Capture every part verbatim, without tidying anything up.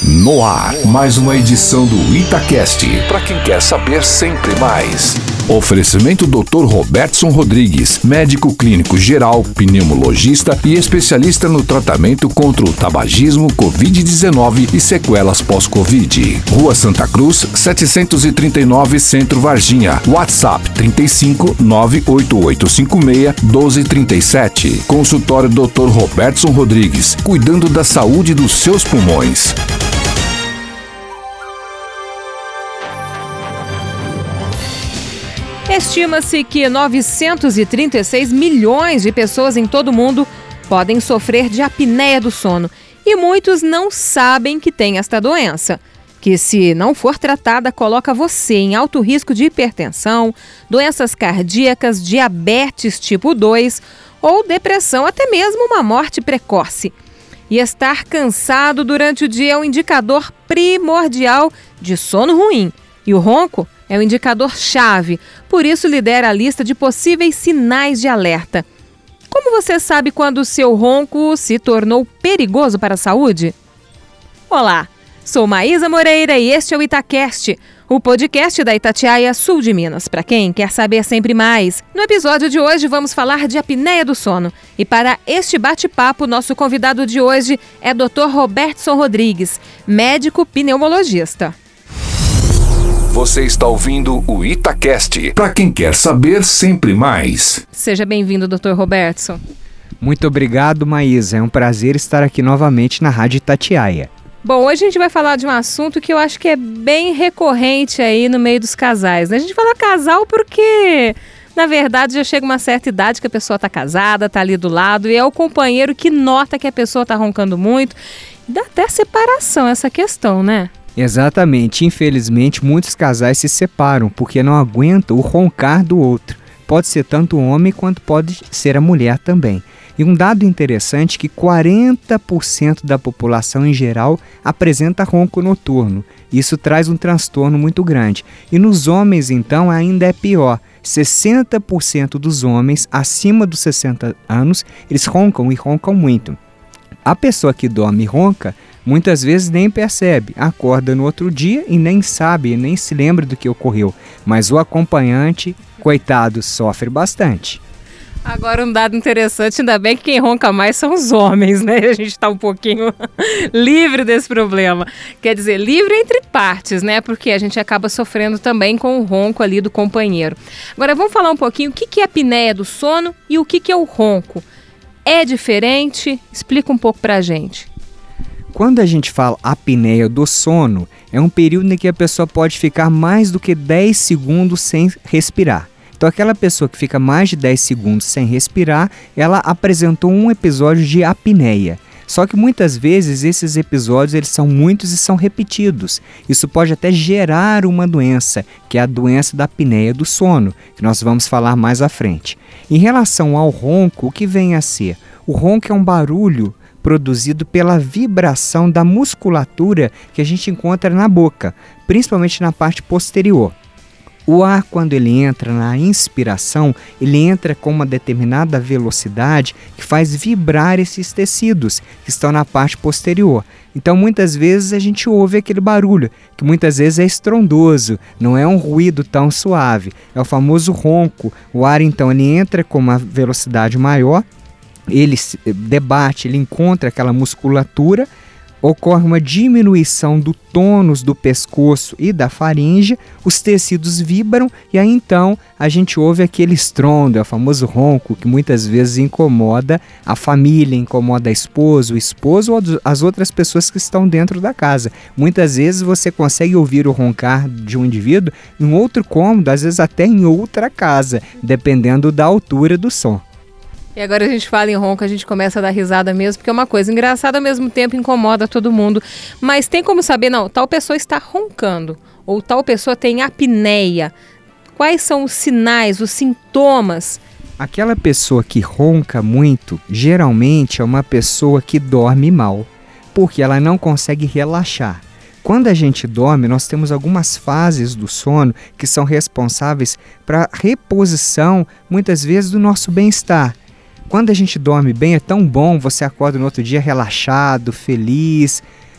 No ar, mais uma edição do Itacast, para quem quer saber sempre mais. Oferecimento doutor Robertson Rodrigues, médico clínico geral, pneumologista e especialista no tratamento contra o tabagismo, covid dezenove e sequelas pós-Covid. Rua Santa Cruz, setecentos e trinta e nove, Centro Varginha. WhatsApp trinta e cinco, nove oito oito cinco seis, um dois três sete. Consultório doutor Robertson Rodrigues, cuidando da saúde dos seus pulmões. Estima-se que novecentos e trinta e seis milhões de pessoas em todo o mundo podem sofrer de apneia do sono e muitos não sabem que tem esta doença, que se não for tratada coloca você em alto risco de hipertensão, doenças cardíacas, diabetes tipo dois ou depressão, até mesmo uma morte precoce. E estar cansado durante o dia é um indicador primordial de sono ruim. E o ronco é um indicador-chave, por isso lidera a lista de possíveis sinais de alerta. Como você sabe quando o seu ronco se tornou perigoso para a saúde? Olá, sou Maísa Moreira e este é o Itacast, o podcast da Itatiaia Sul de Minas, para quem quer saber sempre mais. No episódio de hoje vamos falar de apneia do sono. E para este bate-papo, nosso convidado de hoje é doutor Robertson Rodrigues, médico pneumologista. Você está ouvindo o Itacast, para quem quer saber sempre mais. Seja bem-vindo, doutor Robertson. Muito obrigado, Maísa. É um prazer estar aqui novamente na Rádio Itatiaia. Bom, hoje a gente vai falar de um assunto que eu acho que é bem recorrente aí no meio dos casais, né? A gente fala casal porque, na verdade, já chega uma certa idade que a pessoa está casada, está ali do lado, e é o companheiro que nota que a pessoa está roncando muito. Dá até separação essa questão, né? Exatamente. Infelizmente, muitos casais se separam porque não aguentam o roncar do outro. Pode ser tanto o homem quanto pode ser a mulher também. E um dado interessante é que quarenta por cento da população em geral apresenta ronco noturno. Isso traz um transtorno muito grande. E nos homens, então, ainda é pior. sessenta por cento dos homens acima dos sessenta anos, eles roncam e roncam muito. A pessoa que dorme e ronca, muitas vezes nem percebe, acorda no outro dia e nem sabe, nem se lembra do que ocorreu. Mas o acompanhante, coitado, sofre bastante. Agora um dado interessante, ainda bem que quem ronca mais são os homens, né? A gente está um pouquinho livre desse problema. Quer dizer, livre entre partes, né? Porque a gente acaba sofrendo também com o ronco ali do companheiro. Agora vamos falar um pouquinho o que é a apneia do sono e o que é o ronco. É diferente? Explica um pouco pra gente. Quando a gente fala apneia do sono, é um período em que a pessoa pode ficar mais do que dez segundos sem respirar. Então aquela pessoa que fica mais de dez segundos sem respirar, ela apresentou um episódio de apneia. Só que muitas vezes esses episódios eles são muitos e são repetidos. Isso pode até gerar uma doença, que é a doença da apneia do sono, que nós vamos falar mais à frente. Em relação ao ronco, o que vem a ser? O ronco é um barulho produzido pela vibração da musculatura que a gente encontra na boca, principalmente na parte posterior. O ar, quando ele entra na inspiração, ele entra com uma determinada velocidade que faz vibrar esses tecidos que estão na parte posterior. Então, muitas vezes a gente ouve aquele barulho, que muitas vezes é estrondoso, não é um ruído tão suave, é o famoso ronco. O ar, então, ele entra com uma velocidade maior, ele debate, ele encontra aquela musculatura, ocorre uma diminuição do tônus do pescoço e da faringe, os tecidos vibram e aí então a gente ouve aquele estrondo, é o famoso ronco, que muitas vezes incomoda a família, incomoda a esposa, o esposo ou as outras pessoas que estão dentro da casa. Muitas vezes você consegue ouvir o roncar de um indivíduo em outro cômodo, às vezes até em outra casa, dependendo da altura do som. E agora a gente fala em ronco, a gente começa a dar risada mesmo, porque é uma coisa engraçada, ao mesmo tempo incomoda todo mundo. Mas tem como saber, não, tal pessoa está roncando, ou tal pessoa tem apneia. Quais são os sinais, os sintomas? Aquela pessoa que ronca muito, geralmente é uma pessoa que dorme mal, porque ela não consegue relaxar. Quando a gente dorme, nós temos algumas fases do sono que são responsáveis para a reposição, muitas vezes, do nosso bem-estar. Quando a gente dorme bem, é tão bom, você acorda no outro dia relaxado, feliz.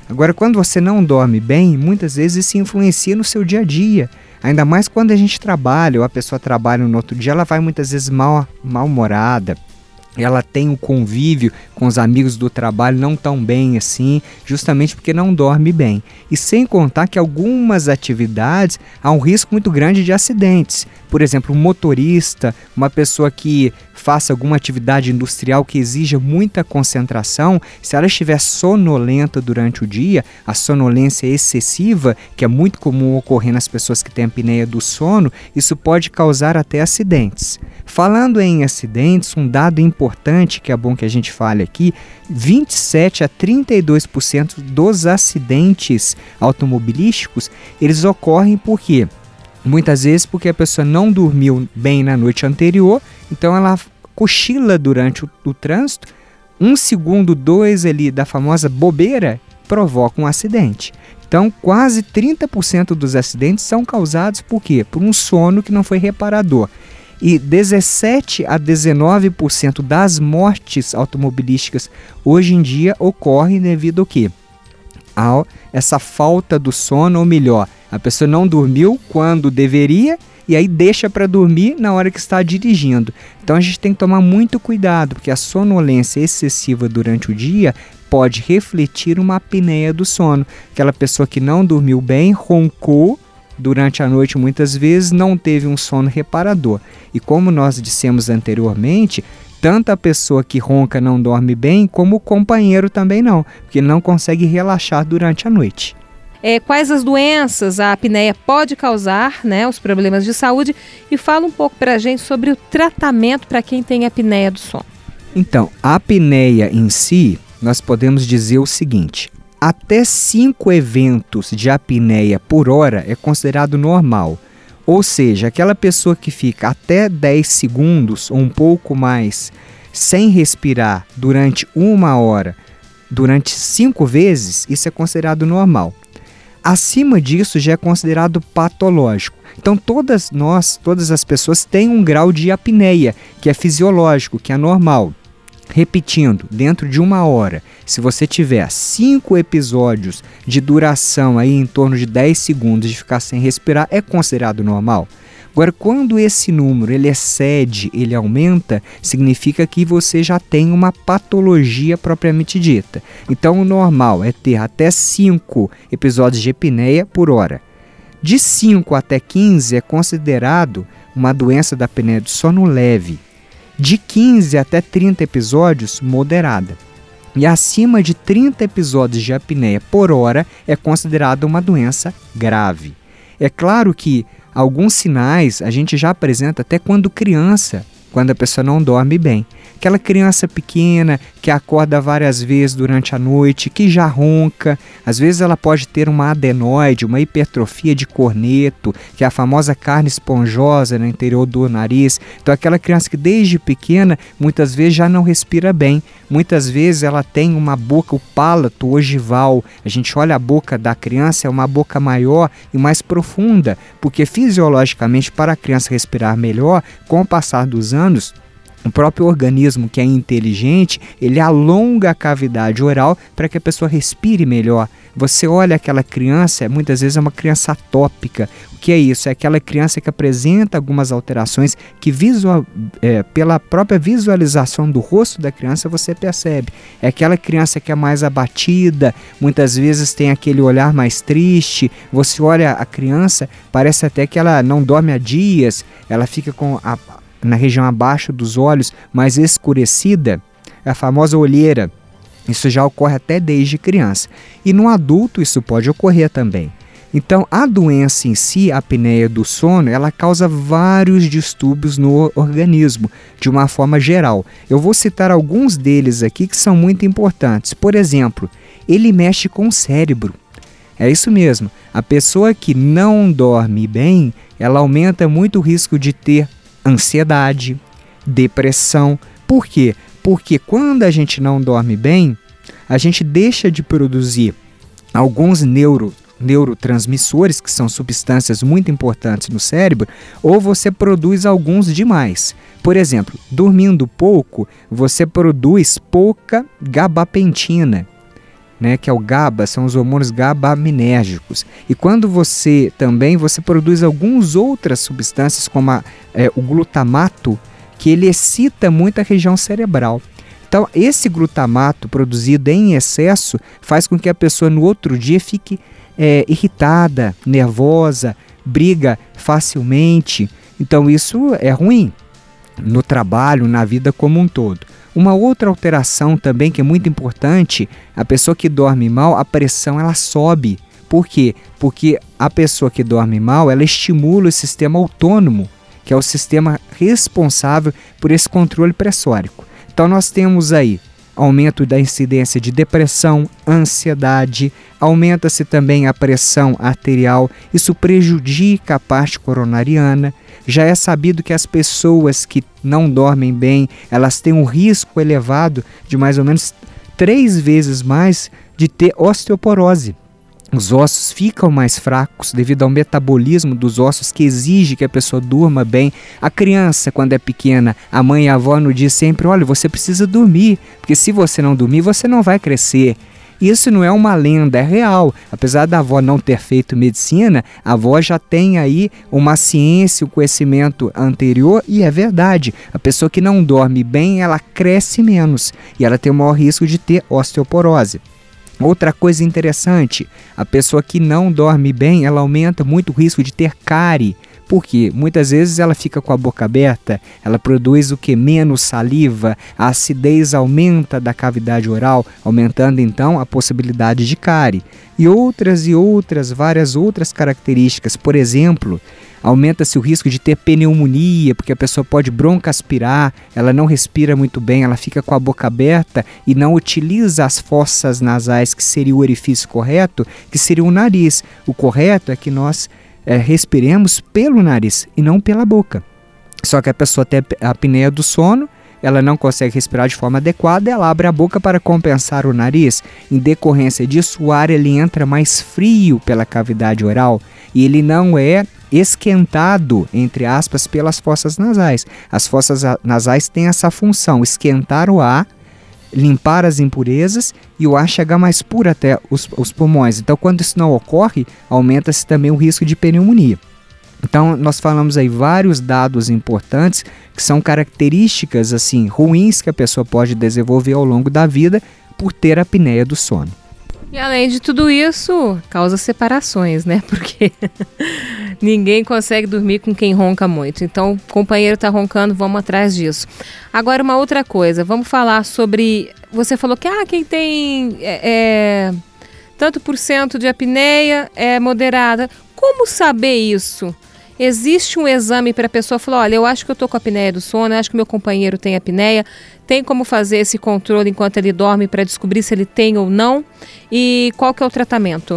Agora, quando você não dorme bem, muitas vezes isso influencia no seu dia a dia. Ainda mais quando a gente trabalha, ou a pessoa trabalha no outro dia, ela vai muitas vezes mal, mal-humorada. Ela tem um convívio com os amigos do trabalho não tão bem assim, justamente porque não dorme bem. E sem contar que algumas atividades há um risco muito grande de acidentes. Por exemplo, um motorista, uma pessoa que faça alguma atividade industrial que exija muita concentração, se ela estiver sonolenta durante o dia, a sonolência excessiva, que é muito comum ocorrer nas pessoas que têm apneia do sono, isso pode causar até acidentes. Falando em acidentes, um dado importante que é bom que a gente fale aqui, vinte e sete a trinta e dois por cento dos acidentes automobilísticos, eles ocorrem por quê? Muitas vezes porque a pessoa não dormiu bem na noite anterior, então ela cochila durante o, o trânsito, um segundo, dois ali da famosa bobeira, provoca um acidente. Então, quase trinta por cento dos acidentes são causados por quê? Por um sono que não foi reparador. E dezessete a dezenove por cento das mortes automobilísticas hoje em dia ocorrem devido ao quê? A essa falta do sono, ou melhor, a pessoa não dormiu quando deveria e aí deixa para dormir na hora que está dirigindo. Então a gente tem que tomar muito cuidado, porque a sonolência excessiva durante o dia pode refletir uma apneia do sono. Aquela pessoa que não dormiu bem, roncou durante a noite muitas vezes, não teve um sono reparador. E como nós dissemos anteriormente, tanto a pessoa que ronca não dorme bem, como o companheiro também não, porque não consegue relaxar durante a noite. É, quais as doenças a apneia pode causar, né, os problemas de saúde, e fala um pouco para a gente sobre o tratamento para quem tem apneia do sono. Então, a apneia em si, nós podemos dizer o seguinte: até cinco eventos de apneia por hora é considerado normal. Ou seja, aquela pessoa que fica até dez segundos ou um pouco mais sem respirar durante uma hora, durante cinco vezes, isso é considerado normal. Acima disso já é considerado patológico. Então todas nós, todas as pessoas têm um grau de apneia, que é fisiológico, que é normal. Repetindo, dentro de uma hora, se você tiver cinco episódios de duração aí em torno de dez segundos de ficar sem respirar, é considerado normal. Agora, quando esse número ele excede, ele aumenta, significa que você já tem uma patologia propriamente dita. Então, o normal é ter até cinco episódios de apneia por hora. De cinco até quinze é considerado uma doença da apneia do sono leve. De quinze até trinta episódios, moderada. E acima de trinta episódios de apneia por hora é considerada uma doença grave. É claro que alguns sinais a gente já apresenta até quando criança, quando a pessoa não dorme bem. Aquela criança pequena que acorda várias vezes durante a noite, que já ronca, às vezes ela pode ter uma adenoide, uma hipertrofia de corneto, que é a famosa carne esponjosa no interior do nariz. Então aquela criança que desde pequena muitas vezes já não respira bem, muitas vezes ela tem uma boca, o palato ogival. A gente olha a boca da criança, é uma boca maior e mais profunda, porque fisiologicamente para a criança respirar melhor, com o passar dos anos, o próprio organismo, que é inteligente, ele alonga a cavidade oral para que a pessoa respire melhor. Você olha aquela criança, muitas vezes é uma criança atópica. O que é isso? É aquela criança que apresenta algumas alterações que visual, é, pela própria visualização do rosto da criança você percebe. É aquela criança que é mais abatida, muitas vezes tem aquele olhar mais triste. Você olha a criança, parece até que ela não dorme há dias, ela fica com a na região abaixo dos olhos, mais escurecida, a famosa olheira. Isso já ocorre até desde criança. E no adulto isso pode ocorrer também. Então, a doença em si, a apneia do sono, ela causa vários distúrbios no organismo, de uma forma geral. Eu vou citar alguns deles aqui que são muito importantes. Por exemplo, ele mexe com o cérebro. É isso mesmo. A pessoa que não dorme bem, ela aumenta muito o risco de ter ansiedade, depressão. Por quê? Porque quando a gente não dorme bem, a gente deixa de produzir alguns neuro, neurotransmissores, que são substâncias muito importantes no cérebro, ou você produz alguns demais. Por exemplo, dormindo pouco, você produz pouca gabapentina. né, que é o GABA, são os hormônios GABAminérgicos. E quando você também, você produz algumas outras substâncias, como a, é, o glutamato, que ele excita muito a região cerebral. Então, esse glutamato produzido em excesso faz com que a pessoa no outro dia fique é, irritada, nervosa, briga facilmente. Então, isso é ruim no trabalho, na vida como um todo. Uma outra alteração também que é muito importante, a pessoa que dorme mal, a pressão ela sobe. Por quê? Porque a pessoa que dorme mal, ela estimula o sistema autônomo, que é o sistema responsável por esse controle pressórico. Então nós temos aí aumento da incidência de depressão, ansiedade, aumenta-se também a pressão arterial, isso prejudica a parte coronariana. Já é sabido que as pessoas que não dormem bem, elas têm um risco elevado de mais ou menos três vezes mais de ter osteoporose. Os ossos ficam mais fracos devido ao metabolismo dos ossos que exige que a pessoa durma bem. A criança, quando é pequena, a mãe e a avó nos diz sempre, olha, você precisa dormir, porque se você não dormir, você não vai crescer. Isso não é uma lenda, é real. Apesar da avó não ter feito medicina, a avó já tem aí uma ciência, um conhecimento anterior e é verdade. A pessoa que não dorme bem, ela cresce menos e ela tem o maior risco de ter osteoporose. Outra coisa interessante, a pessoa que não dorme bem, ela aumenta muito o risco de ter cárie. Por quê? Muitas vezes ela fica com a boca aberta, ela produz o que? Menos saliva, a acidez aumenta da cavidade oral, aumentando então a possibilidade de cárie. E outras e outras, várias outras características, por exemplo, aumenta-se o risco de ter pneumonia, porque a pessoa pode broncoaspirar, ela não respira muito bem, ela fica com a boca aberta e não utiliza as fossas nasais, que seria o orifício correto, que seria o nariz. O correto é que nós é, respiremos pelo nariz e não pela boca. Só que a pessoa tem a apneia do sono, ela não consegue respirar de forma adequada, ela abre a boca para compensar o nariz. Em decorrência disso, o ar ele entra mais frio pela cavidade oral e ele não é esquentado, entre aspas, pelas fossas nasais. As fossas nasais têm essa função, esquentar o ar, limpar as impurezas e o ar chegar mais puro até os, os pulmões. Então, quando isso não ocorre, aumenta-se também o risco de pneumonia. Então, nós falamos aí vários dados importantes que são características assim ruins que a pessoa pode desenvolver ao longo da vida por ter a apneia do sono. E além de tudo isso, causa separações, né? Porque ninguém consegue dormir com quem ronca muito. Então, o companheiro está roncando, vamos atrás disso. Agora, uma outra coisa, vamos falar sobre... Você falou que ah, quem tem é, é, tanto por cento de apneia é moderada. Como saber isso? Existe um exame para a pessoa falar, olha, eu acho que eu estou com a apneia do sono, eu acho que meu companheiro tem apneia. Tem como fazer esse controle enquanto ele dorme para descobrir se ele tem ou não? E qual que é o tratamento?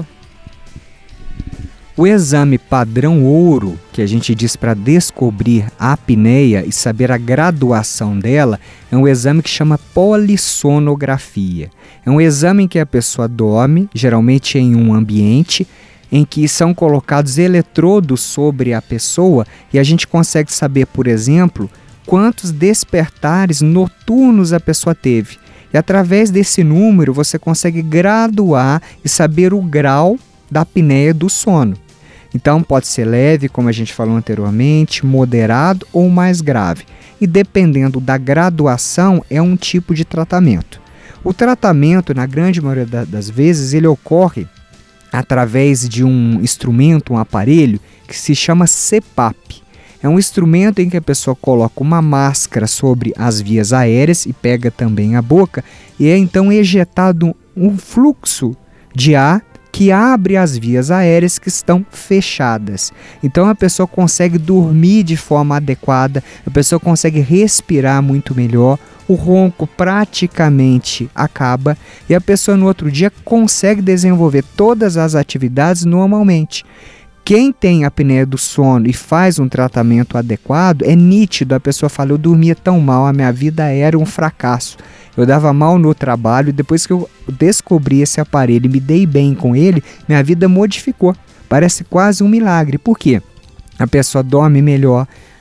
O exame padrão ouro, que a gente diz para descobrir a apneia e saber a graduação dela, é um exame que chama polissonografia. É um exame em que a pessoa dorme, geralmente em um ambiente, em que são colocados eletrodos sobre a pessoa e a gente consegue saber, por exemplo, quantos despertares noturnos a pessoa teve. E através desse número você consegue graduar e saber o grau da apneia do sono. Então pode ser leve, como a gente falou anteriormente, moderado ou mais grave. E dependendo da graduação é um tipo de tratamento. O tratamento, na grande maioria das vezes, ele ocorre através de um instrumento, um aparelho, que se chama C PAP. É um instrumento em que a pessoa coloca uma máscara sobre as vias aéreas e pega também a boca, e é então ejetado um fluxo de ar que abre as vias aéreas que estão fechadas. Então a pessoa consegue dormir de forma adequada, a pessoa consegue respirar muito melhor, o ronco praticamente acaba e a pessoa no outro dia consegue desenvolver todas as atividades normalmente. Quem tem apneia do sono e faz um tratamento adequado, é nítido, a pessoa fala, eu dormia tão mal, a minha vida era um fracasso. Eu dava mal no trabalho, depois que eu descobri esse aparelho e me dei bem com ele, minha vida modificou. Parece quase um milagre. Por quê? A pessoa dorme melhor,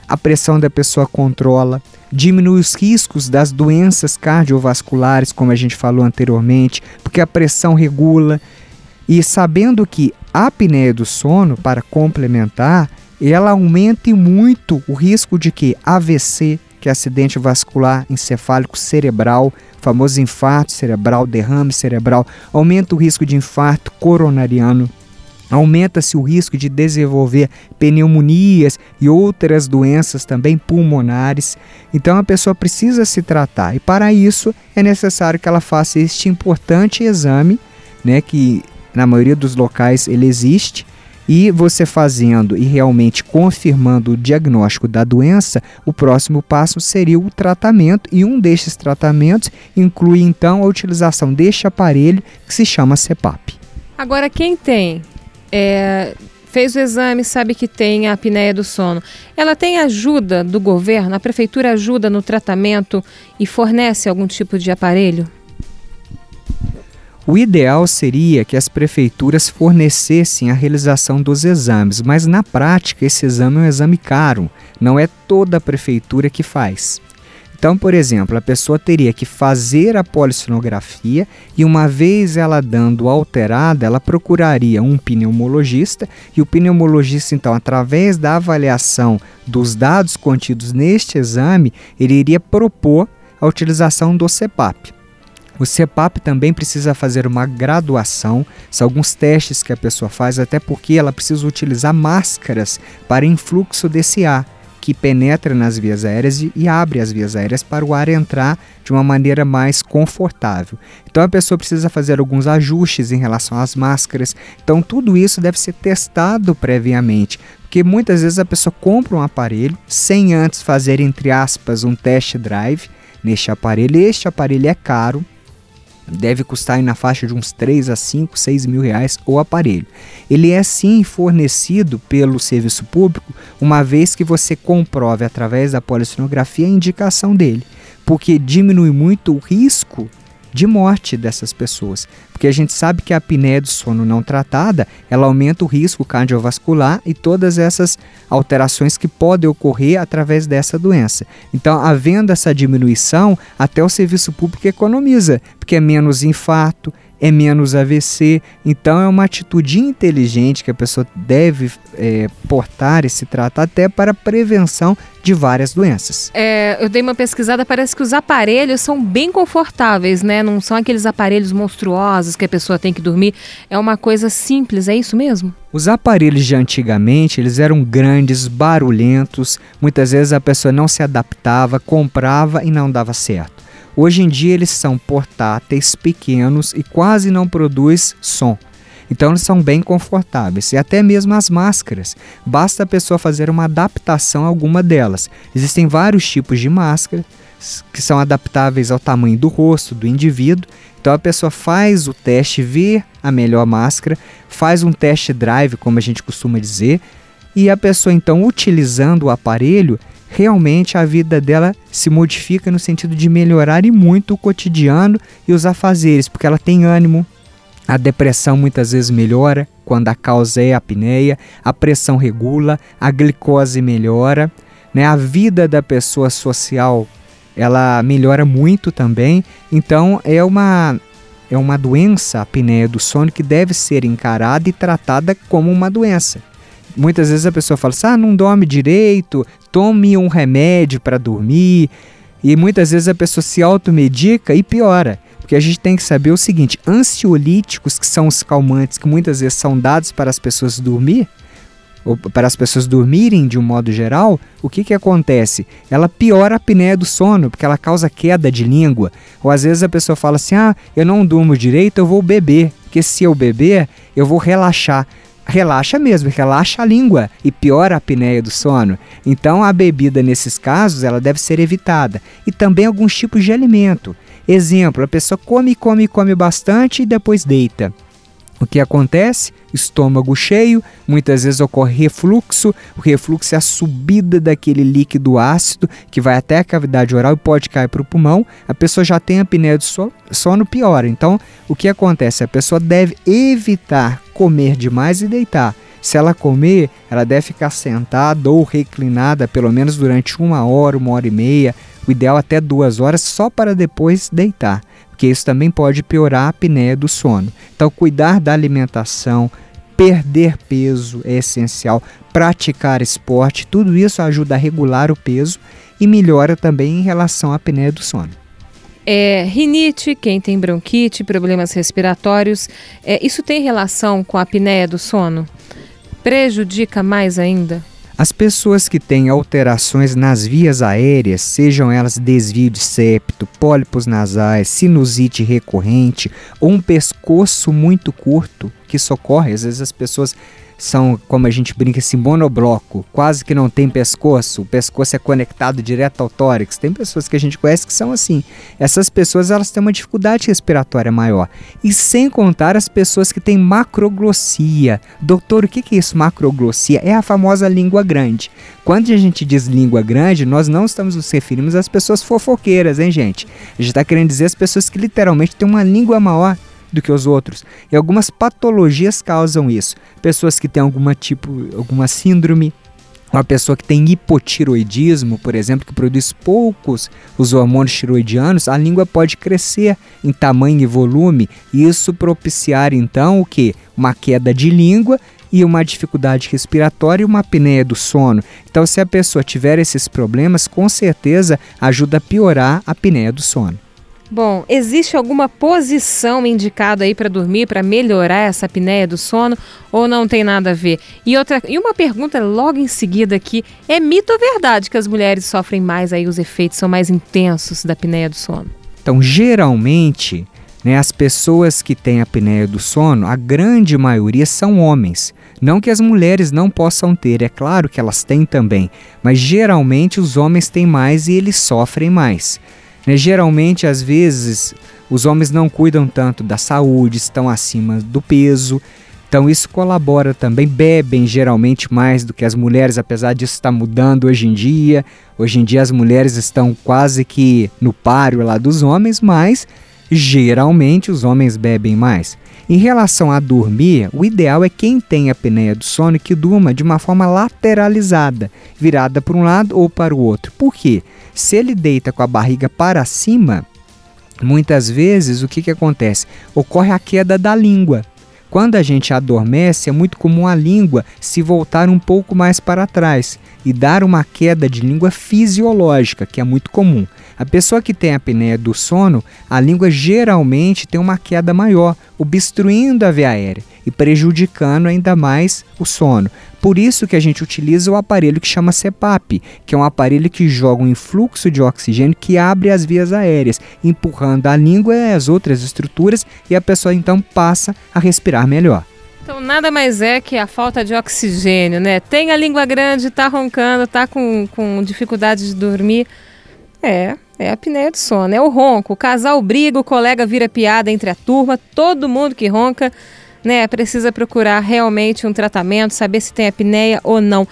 a pressão da pessoa controla, diminui os riscos das doenças cardiovasculares, como a gente falou anteriormente, porque a pressão regula. E sabendo que a apneia do sono, para complementar, ela aumenta muito o risco de que A V C, que é acidente vascular encefálico cerebral, famoso infarto cerebral, derrame cerebral, aumenta o risco de infarto coronariano, aumenta-se o risco de desenvolver pneumonias e outras doenças também pulmonares. Então a pessoa precisa se tratar, e para isso é necessário que ela faça este importante exame, né, que na maioria dos locais ele existe. E você fazendo e realmente confirmando o diagnóstico da doença, o próximo passo seria o tratamento, e um destes tratamentos inclui então a utilização deste aparelho que se chama C PAP. Agora, quem tem, é, fez o exame, sabe que tem a apneia do sono, ela tem ajuda do governo? A prefeitura ajuda no tratamento e fornece algum tipo de aparelho? O ideal seria que as prefeituras fornecessem a realização dos exames, mas na prática esse exame é um exame caro, não é toda a prefeitura que faz. Então, por exemplo, a pessoa teria que fazer a polissonografia e, uma vez ela dando alterada, ela procuraria um pneumologista, e o pneumologista, então, através da avaliação dos dados contidos neste exame, ele iria propor a utilização do C PAP. O C PAP também precisa fazer uma graduação, são alguns testes que a pessoa faz, até porque ela precisa utilizar máscaras para influxo desse ar, que penetra nas vias aéreas e, e abre as vias aéreas para o ar entrar de uma maneira mais confortável. Então a pessoa precisa fazer alguns ajustes em relação às máscaras, então tudo isso deve ser testado previamente, porque muitas vezes a pessoa compra um aparelho sem antes fazer, entre aspas, um test drive neste aparelho. Este aparelho é caro, deve custar aí na faixa de uns três a cinco, seis mil reais o aparelho. Ele é sim fornecido pelo serviço público, uma vez que você comprove através da polissonografia a indicação dele, porque diminui muito o risco de morte dessas pessoas, porque a gente sabe que a apneia do sono não tratada, ela aumenta o risco cardiovascular e todas essas alterações que podem ocorrer através dessa doença. Então, havendo essa diminuição, até o serviço público economiza, porque é menos infarto, é menos A V C, então é uma atitude inteligente que a pessoa deve é, portar e se tratar até para a prevenção de várias doenças. É, eu dei uma pesquisada, parece que os aparelhos são bem confortáveis, né? Não são aqueles aparelhos monstruosos que a pessoa tem que dormir, é uma coisa simples, é isso mesmo? Os aparelhos de antigamente, eles eram grandes, barulhentos, muitas vezes a pessoa não se adaptava, comprava e não dava certo. Hoje em dia eles são portáteis, pequenos e quase não produz som. Então eles são bem confortáveis, e até mesmo as máscaras. Basta a pessoa fazer uma adaptação a alguma delas. Existem vários tipos de máscaras que são adaptáveis ao tamanho do rosto do indivíduo. Então a pessoa faz o teste, vê a melhor máscara, faz um test drive, como a gente costuma dizer, e a pessoa então, utilizando o aparelho, realmente a vida dela se modifica no sentido de melhorar e muito o cotidiano e os afazeres, porque ela tem ânimo, a depressão muitas vezes melhora quando a causa é a apneia, a pressão regula, a glicose melhora, né? A vida da pessoa social ela melhora muito também. Então é uma, é uma doença, a apneia do sono, que deve ser encarada e tratada como uma doença. Muitas vezes a pessoa fala assim, ah, não dorme direito, tome um remédio para dormir. E muitas vezes a pessoa se automedica e piora. Porque a gente tem que saber o seguinte, ansiolíticos, que são os calmantes que muitas vezes são dados para as pessoas dormir, ou para as pessoas dormirem de um modo geral, o que que acontece? Ela piora a apneia do sono, porque ela causa queda de língua. Ou às vezes a pessoa fala assim, ah, eu não durmo direito, eu vou beber, porque se eu beber, eu vou relaxar. Relaxa mesmo, relaxa a língua e piora a apneia do sono. Então a bebida nesses casos ela deve ser evitada. E também alguns tipos de alimento. Exemplo, a pessoa come, come, come bastante e depois deita. O que acontece? Estômago cheio, muitas vezes ocorre refluxo. O refluxo é a subida daquele líquido ácido que vai até a cavidade oral e pode cair para o pulmão. A pessoa já tem a apneia do sono, piora. Então, o que acontece? A pessoa deve evitar comer demais e deitar. Se ela comer, ela deve ficar sentada ou reclinada pelo menos durante uma hora, uma hora e meia, o ideal até duas horas, só para depois deitar, porque isso também pode piorar a apneia do sono. Então, cuidar da alimentação, perder peso é essencial, praticar esporte, tudo isso ajuda a regular o peso e melhora também em relação à apneia do sono. É, rinite, quem tem bronquite, problemas respiratórios, é, isso tem relação com a apneia do sono? Prejudica mais ainda? As pessoas que têm alterações nas vias aéreas, sejam elas desvio de septo, pólipos nasais, sinusite recorrente ou um pescoço muito curto, que socorre, às vezes as pessoas são, como a gente brinca assim, monobloco, quase que não tem pescoço, o pescoço é conectado direto ao tórax. Tem pessoas que a gente conhece que são assim. Essas pessoas, elas têm uma dificuldade respiratória maior. E sem contar as pessoas que têm macroglossia. Doutor, o que é isso, macroglossia? É a famosa língua grande. Quando a gente diz língua grande, nós não estamos nos referindo às pessoas fofoqueiras, hein, gente? A gente está querendo dizer as pessoas que literalmente têm uma língua maior do que os outros. E algumas patologias causam isso. Pessoas que têm alguma tipo, alguma síndrome, uma pessoa que tem hipotiroidismo, por exemplo, que produz poucos os hormônios tiroidianos, a língua pode crescer em tamanho e volume, e isso propiciar então o quê? Uma queda de língua e uma dificuldade respiratória e uma apneia do sono. Então, se a pessoa tiver esses problemas, com certeza ajuda a piorar a apneia do sono. Bom, existe alguma posição indicada aí para dormir, para melhorar essa apneia do sono, ou não tem nada a ver? E, outra, e uma pergunta logo em seguida aqui, é mito ou verdade que as mulheres sofrem mais aí, os efeitos são mais intensos da apneia do sono? Então, geralmente, né, as pessoas que têm apneia do sono, a grande maioria são homens. Não que as mulheres não possam ter, é claro que elas têm também, mas geralmente os homens têm mais e eles sofrem mais. Né, geralmente, às vezes, os homens não cuidam tanto da saúde, estão acima do peso, então isso colabora também, bebem geralmente mais do que as mulheres, apesar disso estar mudando hoje em dia. Hoje em dia as mulheres estão quase que no páreo lá dos homens, mas geralmente os homens bebem mais. Em relação a dormir, o ideal é quem tem apneia do sono que durma de uma forma lateralizada, virada para um lado ou para o outro. Por quê? Se ele deita com a barriga para cima, muitas vezes o que, que acontece? Ocorre a queda da língua. Quando a gente adormece, é muito comum a língua se voltar um pouco mais para trás e dar uma queda de língua fisiológica, que é muito comum. A pessoa que tem a apneia do sono, a língua geralmente tem uma queda maior, obstruindo a via aérea e prejudicando ainda mais o sono. Por isso que a gente utiliza o aparelho que chama C PAP, que é um aparelho que joga um influxo de oxigênio que abre as vias aéreas, empurrando a língua e as outras estruturas, e a pessoa então passa a respirar melhor. Então nada mais é que a falta de oxigênio, né? Tem a língua grande, tá roncando, tá com, com dificuldade de dormir. É, é a apneia do sono, é o ronco. O casal briga, o colega vira piada entre a turma, todo mundo que ronca, né, precisa procurar realmente um tratamento, saber se tem apneia ou não.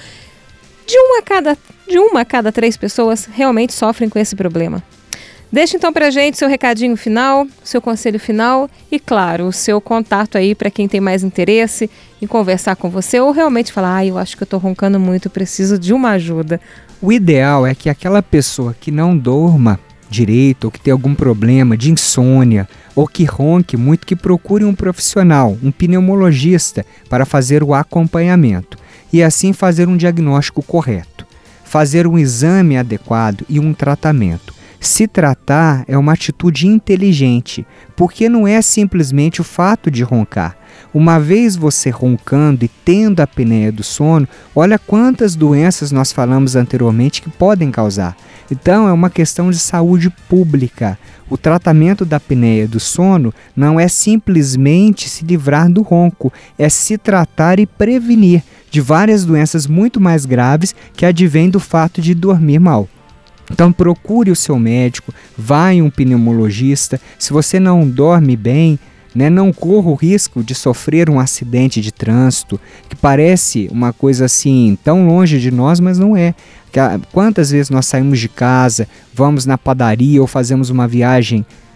De uma a cada, de uma a cada três pessoas realmente sofrem com esse problema. Deixe então pra gente seu recadinho final, seu conselho final e, claro, o seu contato aí para quem tem mais interesse em conversar com você ou realmente falar, ah, eu acho que eu tô roncando muito, preciso de uma ajuda. O ideal é que aquela pessoa que não dorma direito ou que tem algum problema de insônia ou que ronque muito, que procure um profissional, um pneumologista, para fazer o acompanhamento e assim fazer um diagnóstico correto, fazer um exame adequado e um tratamento. Se tratar é uma atitude inteligente, porque não é simplesmente o fato de roncar. Uma vez você roncando e tendo a apneia do sono, olha quantas doenças nós falamos anteriormente que podem causar. Então é uma questão de saúde pública. O tratamento da apneia do sono não é simplesmente se livrar do ronco, é se tratar e prevenir de várias doenças muito mais graves que advêm do fato de dormir mal. Então procure o seu médico, vá em um pneumologista. Se você não dorme bem, né, não corra o risco de sofrer um acidente de trânsito, que parece uma coisa assim tão longe de nós, mas não é. Quantas vezes nós saímos de casa, vamos na padaria ou fazemos uma viagem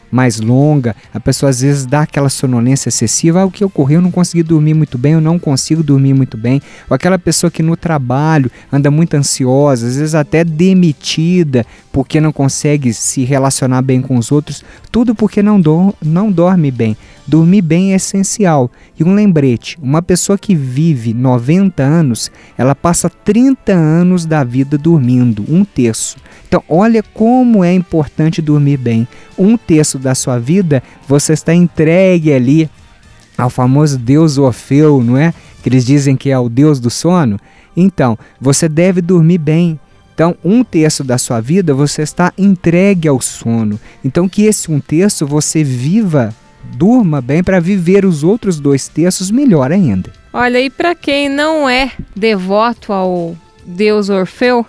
mais longa, a pessoa às vezes dá aquela sonolência excessiva, ah, o que ocorreu, eu não consegui dormir muito bem, eu não consigo dormir muito bem, ou aquela pessoa que no trabalho anda muito ansiosa, às vezes até demitida, porque não consegue se relacionar bem com os outros, tudo porque não, do, não dorme bem. Dormir bem é essencial. E um lembrete, uma pessoa que vive noventa anos, ela passa trinta anos da vida dormindo, um terço. Então, olha como é importante dormir bem. Um terço da sua vida, você está entregue ali ao famoso deus Orfeu, não é? Que eles dizem que é o deus do sono. Então, você deve dormir bem. Então, um terço da sua vida, você está entregue ao sono. Então, que esse um terço você viva, durma bem para viver os outros dois terços melhor ainda. Olha, e para quem não é devoto ao deus Orfeu,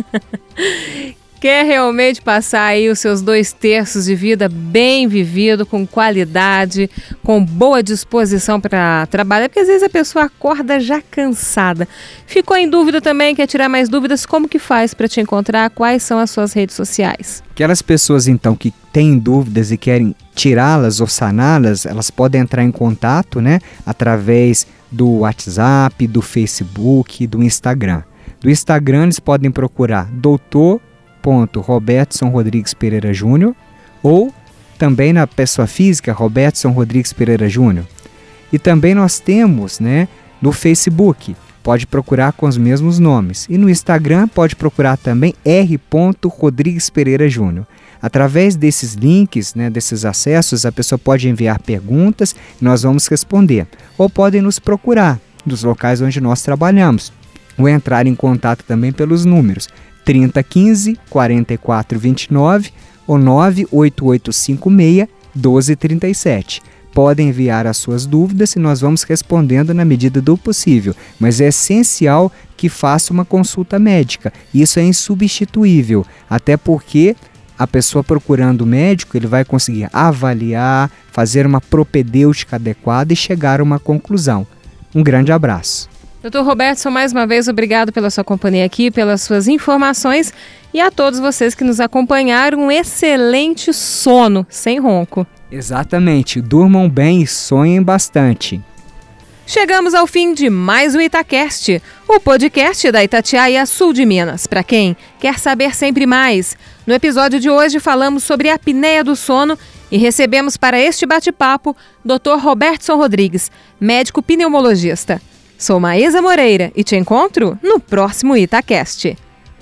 quer realmente passar aí os seus dois terços de vida bem vivido, com qualidade, com boa disposição para trabalhar, porque às vezes a pessoa acorda já cansada. Ficou em dúvida também, quer tirar mais dúvidas, como que faz para te encontrar? Quais são as suas redes sociais? Aquelas pessoas então que têm dúvidas e querem tirá-las ou saná-las, elas podem entrar em contato, né, através do WhatsApp, do Facebook, do Instagram. Do Instagram eles podem procurar doutor Robertson Rodrigues Pereira Júnior ou também na pessoa física Robertson Rodrigues Pereira Júnior. E também nós temos, né, no Facebook, pode procurar com os mesmos nomes. E no Instagram pode procurar também R. Rodrigues Pereira Júnior. Através desses links, né, desses acessos, a pessoa pode enviar perguntas e nós vamos responder. Ou podem nos procurar nos locais onde nós trabalhamos. Ou entrar em contato também pelos números trinta, quinze, quarenta e quatro, vinte e nove ou nove oito oito cinco seis, doze trinta e sete. Podem enviar as suas dúvidas e nós vamos respondendo na medida do possível. Mas é essencial que faça uma consulta médica. Isso é insubstituível, até porque a pessoa procurando o médico, ele vai conseguir avaliar, fazer uma propedêutica adequada e chegar a uma conclusão. Um grande abraço. doutor Robertson, mais uma vez, obrigado pela sua companhia aqui, pelas suas informações e a todos vocês que nos acompanharam, um excelente sono, sem ronco. Exatamente, durmam bem e sonhem bastante. Chegamos ao fim de mais um Itacast, o podcast da Itatiaia Sul de Minas, para quem quer saber sempre mais. No episódio de hoje falamos sobre a apneia do sono e recebemos para este bate-papo doutor Robertson Rodrigues, médico pneumologista. Sou Maísa Moreira e te encontro no próximo Itacast.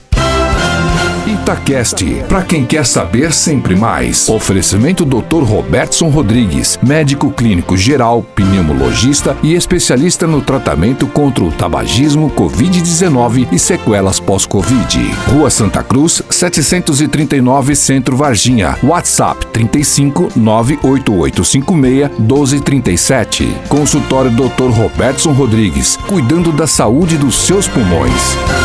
Itacast, para quem quer saber sempre mais. Oferecimento doutor Robertson Rodrigues, médico clínico geral, pneumologista e especialista no tratamento contra o tabagismo, covid dezenove e sequelas pós-Covid. Rua Santa Cruz, setecentos e trinta e nove, Centro Varginha. WhatsApp trinta e cinco, nove oito oito cinco seis, doze trinta e sete. Consultório doutor Robertson Rodrigues, cuidando da saúde dos seus pulmões.